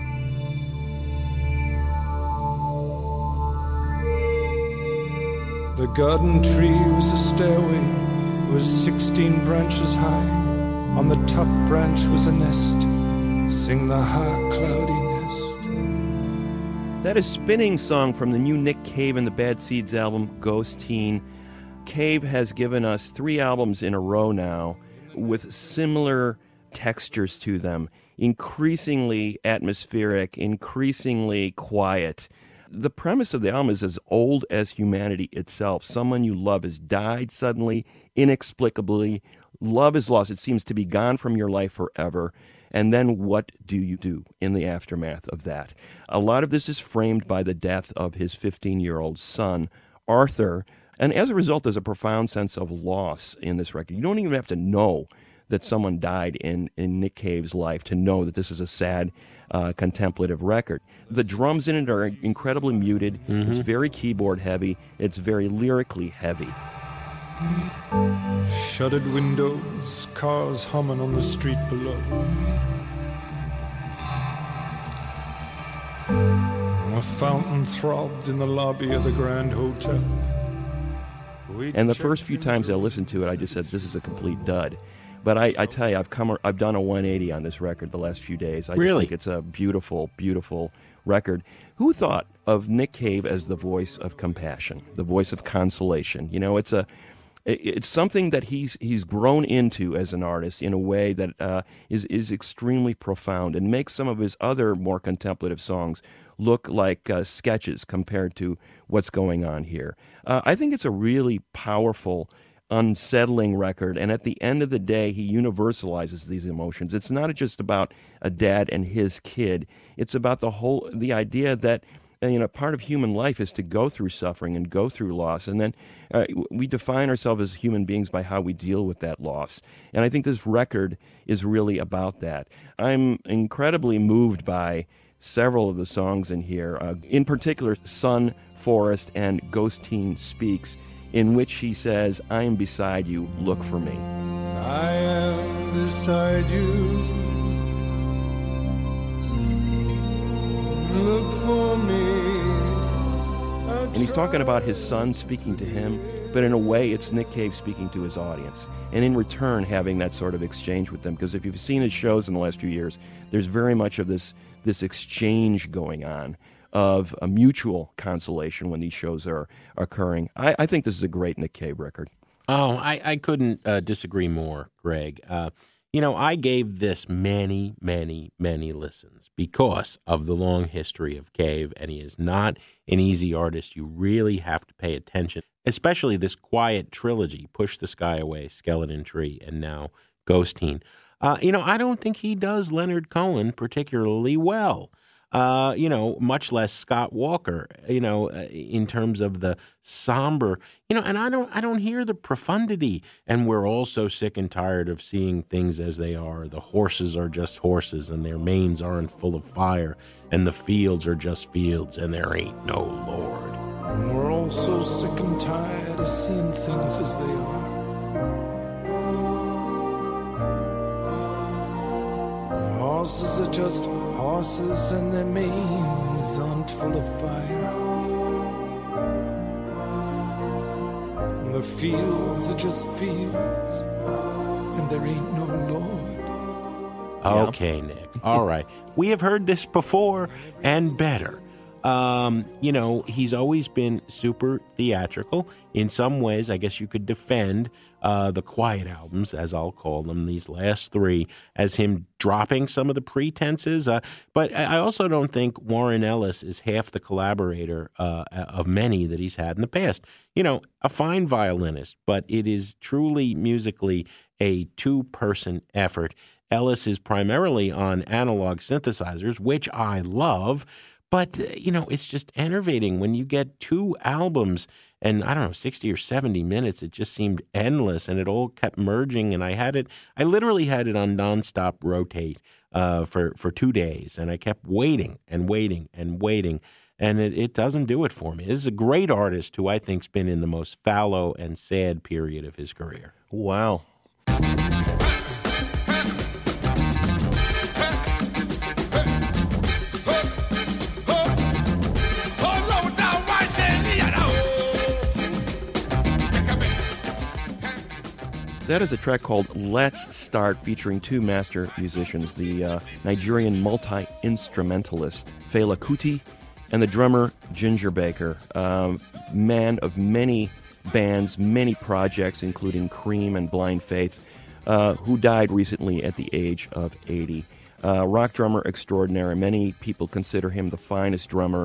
The garden tree was a stairway, it was sixteen branches high. On the top branch was a nest, sing the high cloudy nest. That is Spinning Song from the new Nick Cave and the Bad Seeds album, Ghosteen. Cave has given us three albums in a row now with similar textures to them, increasingly atmospheric, increasingly quiet. The premise of the album is as old as humanity itself. Someone you love has died suddenly, inexplicably. Love is lost. It seems to be gone from your life forever. And then what do you do in the aftermath of that? A lot of this is framed by the death of his fifteen-year-old son, Arthur. And as a result, there's a profound sense of loss in this record. You don't even have to know that someone died in, in Nick Cave's life to know that this is a sad, uh, contemplative record. The drums in it are incredibly muted. Mm-hmm. It's very keyboard heavy. It's very lyrically heavy. Shuttered windows, cars humming on the street below. A fountain throbbed in the lobby of the Grand Hotel. We and the first few times I listened to it, I just said, this is a complete dud. But I, I tell you, I've come, I've done a one eighty on this record the last few days. I really? just think it's a beautiful, beautiful record. Who thought of Nick Cave as the voice of compassion, the voice of consolation? You know, it's a, it's something that he's he's grown into as an artist in a way that uh, is is extremely profound and makes some of his other more contemplative songs look like uh, sketches compared to what's going on here. Uh, I think it's a really powerful, unsettling record, and at the end of the day, he universalizes these emotions. It's not just about a dad and his kid. It's about the whole, the idea that, you know, part of human life is to go through suffering and go through loss, and then uh, we define ourselves as human beings by how we deal with that loss. And I think this record is really about that. I'm incredibly moved by several of the songs in here, uh, in particular, Sun, Forest, and Ghost Teen Speaks, in which he says, I am beside you, look for me. I am beside you, look for me. And he's talking about his son speaking to him, but in a way it's Nick Cave speaking to his audience, and in return having that sort of exchange with them. Because if you've seen his shows in the last few years, there's very much of this this exchange going on of a mutual consolation when these shows are occurring. I, I think this is a great Nick Cave record. Oh, I, I couldn't uh, disagree more, Greg. Uh, you know, I gave this many, many, many listens because of the long history of Cave, and he is not an easy artist. You really have to pay attention, especially this quiet trilogy, Push the Sky Away, Skeleton Tree, and now Ghost Teen. Uh, you know, I don't think he does Leonard Cohen particularly well. Uh, you know, much less Scott Walker, you know, uh, in terms of the somber, you know, and I don't, I don't hear the profundity. And we're all so sick and tired of seeing things as they are. The horses are just horses and their manes aren't full of fire, and the fields are just fields and there ain't no Lord. And we're all so sick and tired of seeing things as they are. The horses are just horses and their manes aren't full of fire. And the fields are just fields and there ain't no Lord. Okay, Nick. All right. We have heard this before and better. Um, you know, he's always been super theatrical. In some ways, I guess you could defend uh, the Quiet albums, as I'll call them, these last three, as him dropping some of the pretenses. Uh, but I also don't think Warren Ellis is half the collaborator uh, of many that he's had in the past. You know, a fine violinist, but it is truly musically a two-person effort. Ellis is primarily on analog synthesizers, which I love. But, you know, it's just enervating when you get two albums and, I don't know, sixty or seventy minutes. It just seemed endless, and it all kept merging. And I had it, I literally had it on nonstop rotate uh, for, for two days. And I kept waiting and waiting and waiting. And it, it doesn't do it for me. This is a great artist who I think's been in the most fallow and sad period of his career. Wow. That is a track called Let's Start, featuring two master musicians, the uh, Nigerian multi-instrumentalist Fela Kuti and the drummer Ginger Baker, um, man of many bands, many projects, including Cream and Blind Faith, uh, who died recently at the age of eighty. Uh, rock drummer extraordinary. Many people consider him the finest drummer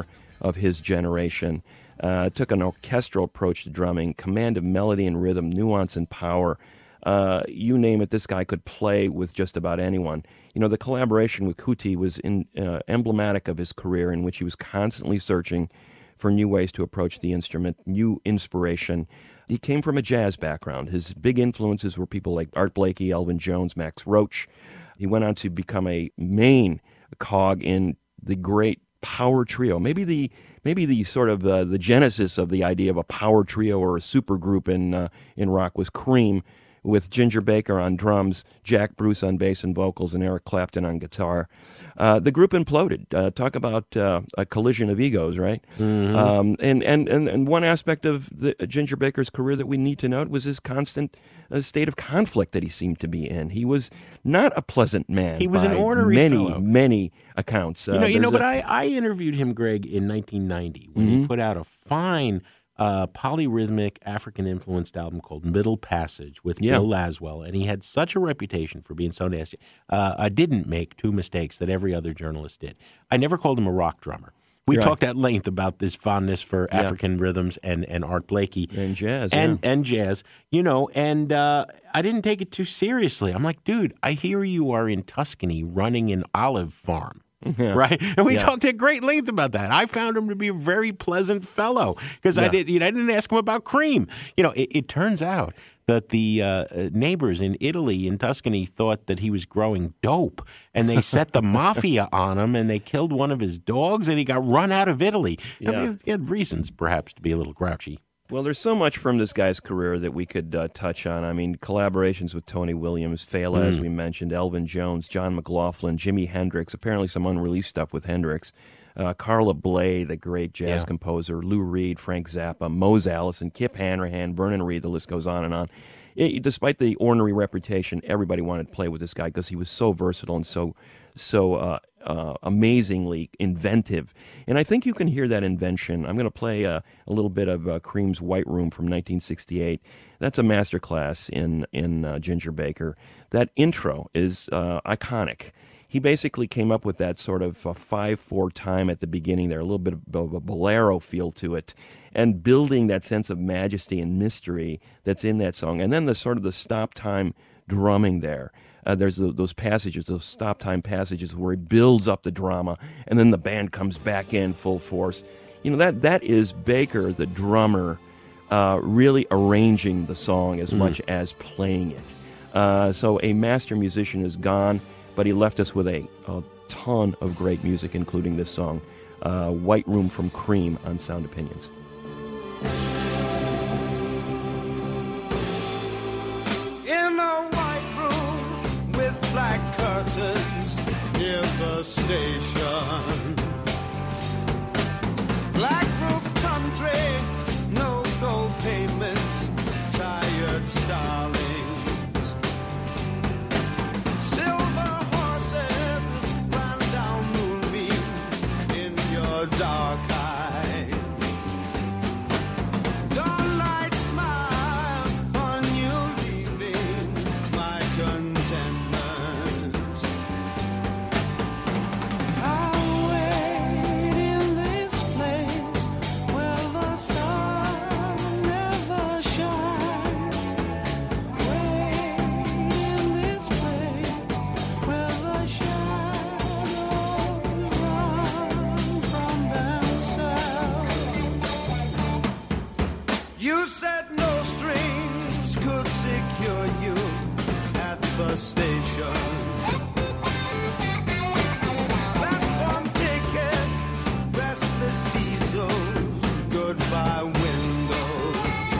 of his generation. Uh, took an orchestral approach to drumming, command of melody and rhythm, nuance and power. Uh, you name it, this guy could play with just about anyone. You know, the collaboration with Kuti was in, uh, emblematic of his career, in which he was constantly searching for new ways to approach the instrument, new inspiration. He came from a jazz background. His big influences were people like Art Blakey, Elvin Jones, Max Roach. He went on to become a main cog in the great power trio. Maybe the maybe the sort of uh, the genesis of the idea of a power trio or a supergroup in uh, in rock was Cream, with Ginger Baker on drums, Jack Bruce on bass and vocals, and Eric Clapton on guitar. Uh, the group imploded. Uh, talk about uh, a collision of egos, right? Mm-hmm. Um, and, and, and, and one aspect of the, uh, Ginger Baker's career that we need to note was his constant uh, state of conflict that he seemed to be in. He was not a pleasant man. He was by an ornery many, fellow. many accounts. Uh, You know, you know, there's but a- I, I interviewed him, Greg, in nineteen ninety when he Mhm. put out a fine uh, polyrhythmic African-influenced album called Middle Passage with Yeah. Bill Laswell, and he had such a reputation for being so nasty. Uh, I didn't make two mistakes that every other journalist did. I never called him a rock drummer. We Right. talked at length about this fondness for Yeah. African rhythms and, and Art Blakey. And jazz, And, yeah. and jazz, you know, and uh, I didn't take it too seriously. I'm like, dude, I hear you are in Tuscany running an olive farm. Yeah. Right, and we Yeah. talked at great length about that. I found him to be a very pleasant fellow because I Yeah. did. You know, I didn't ask him about Cream. You know, it, it turns out that the uh, neighbors in Italy, in Tuscany, thought that he was growing dope, and they set the mafia on him, and they killed one of his dogs, and he got run out of Italy. I Yeah. mean, he had reasons, perhaps, to be a little grouchy. Well, there's so much from this guy's career that we could uh, touch on. I mean, collaborations with Tony Williams, Fela, as Mm. we mentioned, Elvin Jones, John McLaughlin, Jimi Hendrix, apparently some unreleased stuff with Hendrix, uh, Carla Bley, the great jazz Yeah. composer, Lou Reed, Frank Zappa, Mose Allison, Kip Hanrahan, Vernon Reid, the list goes on and on. It, despite the ornery reputation, everybody wanted to play with this guy because he was so versatile and so so uh, uh, amazingly inventive. And I think you can hear that invention. I'm going to play uh, a little bit of uh, Cream's White Room from nineteen sixty-eight. That's a masterclass in, in uh, Ginger Baker. That intro is uh, iconic. He basically came up with that sort of five four time at the beginning there, a little bit of a bolero feel to it, and building that sense of majesty and mystery that's in that song. And then the sort of the stop time drumming there. Uh, there's the, those passages, those stop time passages where he builds up the drama, and then the band comes back in full force. You know, that that is Baker, the drummer, uh, really arranging the song as Mm. much as playing it. Uh, so a master musician is gone, but he left us with a, a ton of great music, including this song, uh, White Room from Cream on Sound Opinions. In a white room with black curtains near the station. Black roof country, no gold pavement, tired starlings. Silver horses ran down moonbeams in your dark eyes. Dawnlight smile on you leaving my contentment. I'll wait in this place where the sun never shines. Wait in this place where the shadows run from themselves. You said no strings could secure you at the station. Platform ticket, restless diesels, goodbye windows.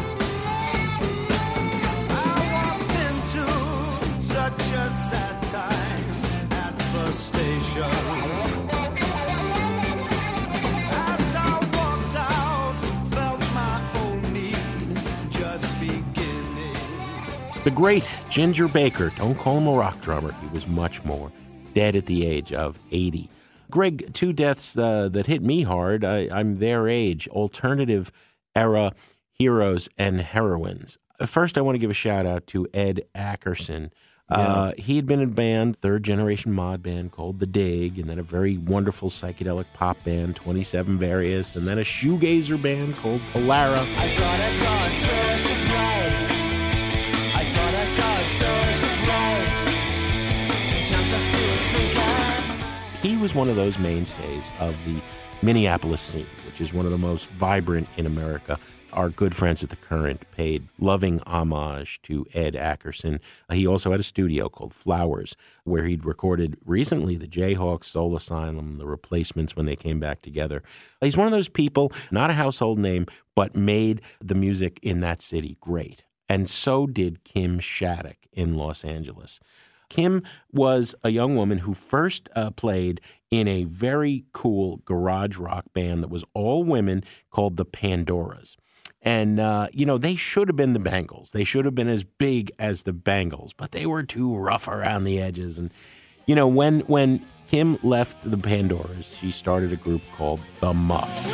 I walked into such a sad time at the station. As I walked out, felt my own need just beginning. The great Ginger Baker, don't call him a rock drummer, he was much more, dead at the age of eighty. Greg, two deaths uh, that hit me hard, I, I'm their age, alternative era heroes and heroines. First, I want to give a shout out to Ed Ackerson. Uh, he had been in a band, third-generation mod band called The Dig, and then a very wonderful psychedelic pop band, twenty-seven Various, and then a shoegazer band called Polara. I thought I saw a source of light. I thought I saw a source of light. Sometimes I still think I... He was one of those mainstays of the Minneapolis scene, which is one of the most vibrant in America. Our good friends at The Current paid loving homage to Ed Ackerson. Uh, he also had a studio called Flowers, where he'd recorded recently the Jayhawks, Soul Asylum, The Replacements when they came back together. He's one of those people, not a household name, but made the music in that city great. And so did Kim Shattuck in Los Angeles. Kim was a young woman who first uh, played in a very cool garage rock band that was all women called the Pandoras. And, uh, you know, they should have been the Bangles. They should have been as big as the Bangles, but they were too rough around the edges. And, you know, when when Kim left the Pandoras, she started a group called The Muffs.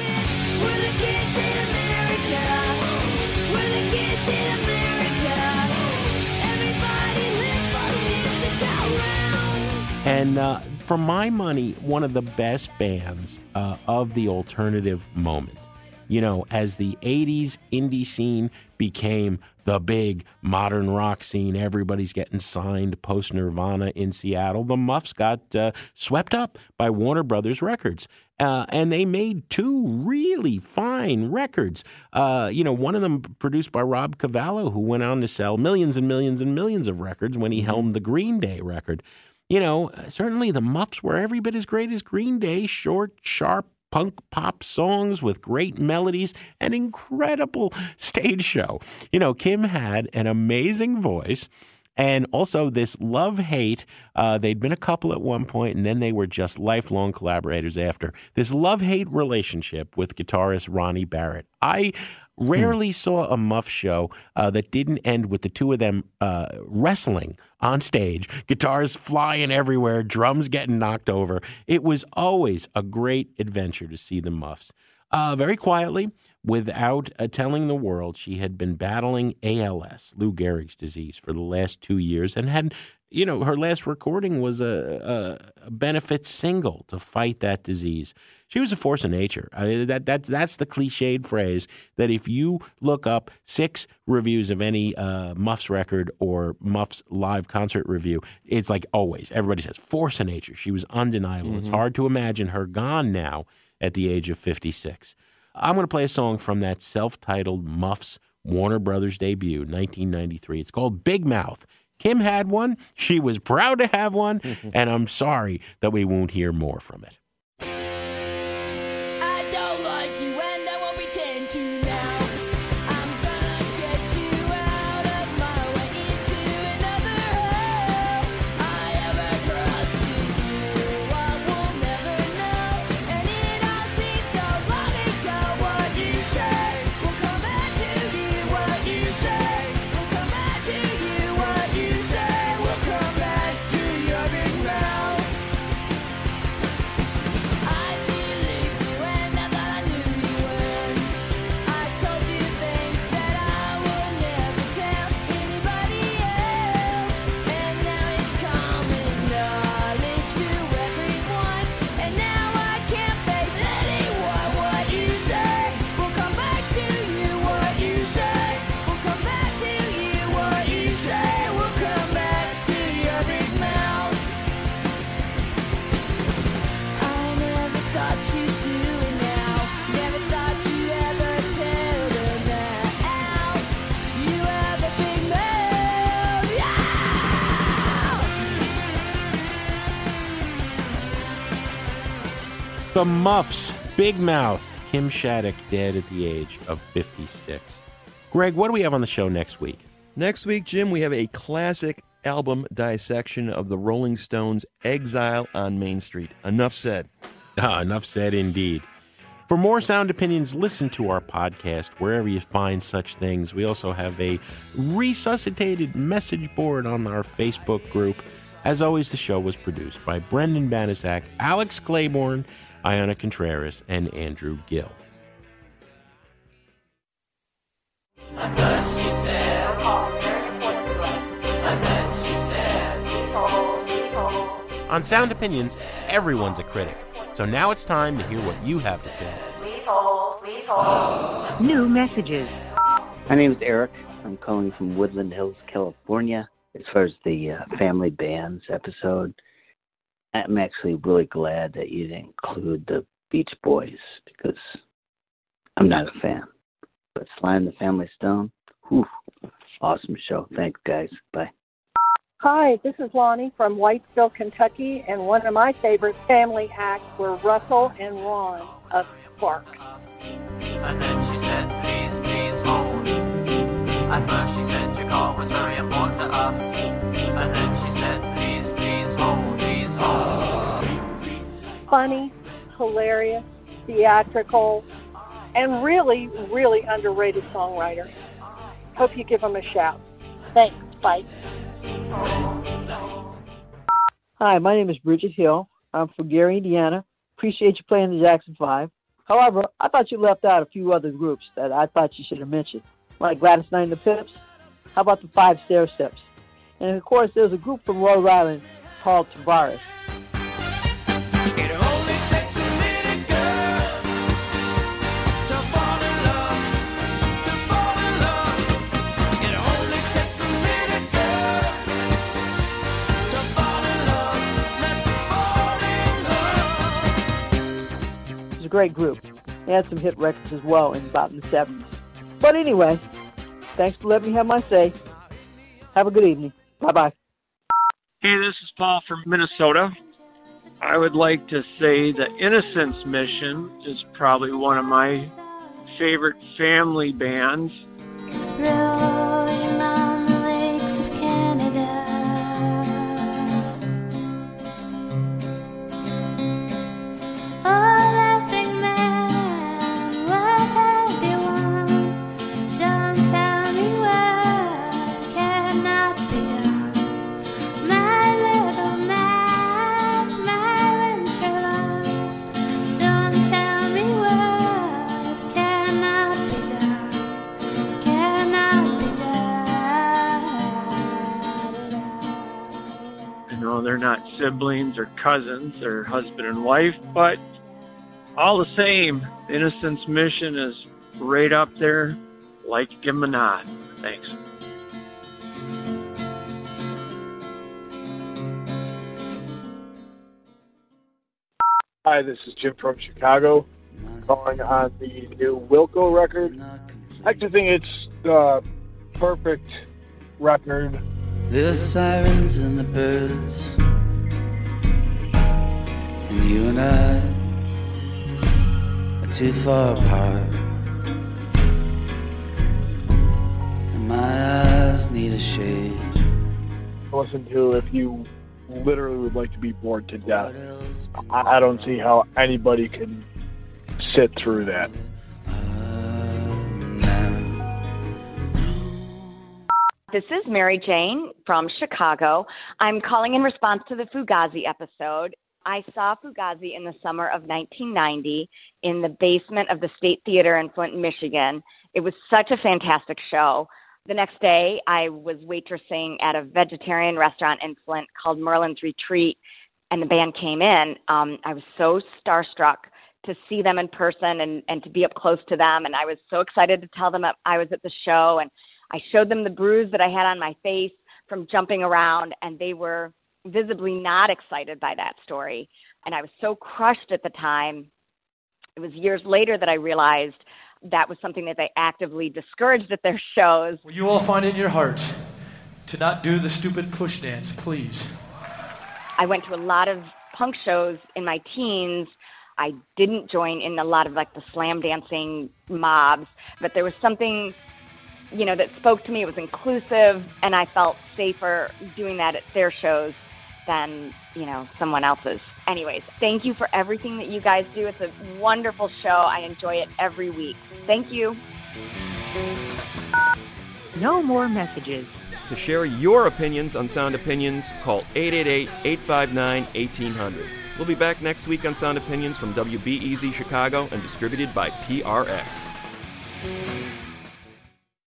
And uh, for my money, one of the best bands uh, of the alternative moment. You know, as the eighties indie scene became the big modern rock scene, everybody's getting signed post-Nirvana in Seattle, the Muffs got uh, swept up by Warner Brothers Records. Uh, and they made two really fine records. Uh, you know, one of them produced by Rob Cavallo, who went on to sell millions and millions and millions of records when he helmed the Green Day record. You know, certainly the Muffs were every bit as great as Green Day, short, sharp, punk pop songs with great melodies and incredible stage show. You know, Kim had an amazing voice and also this love-hate. Uh, they'd been a couple at one point, and then they were just lifelong collaborators after. This love-hate relationship with guitarist Ronnie Barrett. I rarely hmm. saw a Muff show uh, that didn't end with the two of them uh, wrestling on stage, guitars flying everywhere, drums getting knocked over. It was always a great adventure to see the Muffs. Uh, very quietly, without uh, telling the world, she had been battling A L S, Lou Gehrig's disease, for the last two years and had, you know, her last recording was a, a, a benefit single to fight that disease. She was a force of nature. I mean, that, that, that's the cliched phrase that if you look up six reviews of any uh, Muffs record or Muffs live concert review, it's like always, everybody says, force of nature. She was undeniable. Mm-hmm. It's hard to imagine her gone now at the age of fifty-six. I'm going to play a song from that self-titled Muffs Warner Brothers debut, nineteen ninety-three. It's called Big Mouth. Kim had one. She was proud to have one. And I'm sorry that we won't hear more from it. The Muffs, Big Mouth. Kim Shattuck dead at the age of fifty-six. Greg, what do we have on the show next week? Next week, Jim, we have a classic album dissection of the Rolling Stones' Exile on Main Street. Enough said. Ah, enough said indeed. For more sound opinions, listen to our podcast wherever you find such things. We also have a resuscitated message board on our Facebook group. As always, the show was produced by Brendan Banaszak, Alex Claiborne, Ayanna Contreras, and Andrew Gill. And then she said, Paul's very important to us. And then she said, On Sound Opinions, everyone's a critic. So now it's time to hear what you have to say. Please hold, please hold. New messages. My name is Eric. I'm calling from Woodland Hills, California. As far as the uh, family bands episode, I'm actually really glad that you didn't include the Beach Boys because I'm not a fan. But Sly and the Family Stone, whew, awesome show. Thanks, guys. Bye. Hi, this is Lonnie from Whitesville, Kentucky, and one of my favorite family acts were Russell and Ron of Spark. And then she said, please, please hold. At first she said your call was very important to us. And then she said, please, please hold, please hold. Funny, hilarious, theatrical, and really, really underrated songwriter. Hope you give them a shout. Thanks. Bye. Hi, my name is Bridget Hill. I'm from Gary, Indiana. Appreciate you playing the Jackson Five. However, I thought you left out a few other groups that I thought you should have mentioned, like Gladys Knight and the Pips. How about the Five Stair Steps? And of course, there's a group from Rhode Island called Tavares. A great group. They had some hit records as well in about in the seventies. But anyway, thanks for letting me have my say. Have a good evening. Bye-bye. Hey, this is Paul from Minnesota. I would like to say the Innocence Mission is probably one of my favorite family bands. Rowing on the lakes of Canada. Oh, laughing man, what have you won? Don't tell me what cannot be done. My little man, my winter lungs. Don't tell me what cannot be done. Cannot be done. You know, they're not siblings or cousins, they're husband and wife, but all the same, Innocence Mission is right up there. Like, give them a nod. Thanks. Hi, this is Jim from Chicago, calling on the new Wilco record. I actually think it's the perfect record. The sirens and the birds, and you and I are too far apart, and my eyes need a shade. Listen to if you literally would like to be bored to death. I, I don't see how anybody can sit through that. This is Mary Jane from Chicago. I'm calling in response to the Fugazi episode. I saw Fugazi in the summer of nineteen ninety in the basement of the State Theater in Flint, Michigan. It was such a fantastic show. The next day, I was waitressing at a vegetarian restaurant in Flint called Merlin's Retreat, and the band came in. Um, I was so starstruck to see them in person and, and to be up close to them, and I was so excited to tell them I was at the show, and I showed them the bruise that I had on my face from jumping around, and they were visibly not excited by that story. And I was so crushed at the time. It was years later that I realized that was something that they actively discouraged at their shows. Will you all find it in your hearts to not do the stupid push dance, please? I went to a lot of punk shows in my teens. I didn't join in a lot of like the slam dancing mobs, but there was something, you know, that spoke to me. It was inclusive, and I felt safer doing that at their shows than, you know, someone else's. Anyways, thank you for everything that you guys do. It's a wonderful show. I enjoy it every week. Thank you. No more messages. To share your opinions on Sound Opinions, call eight eight eight, eight five nine, one eight zero zero. We'll be back next week on Sound Opinions from W B E Z Chicago and distributed by P R X.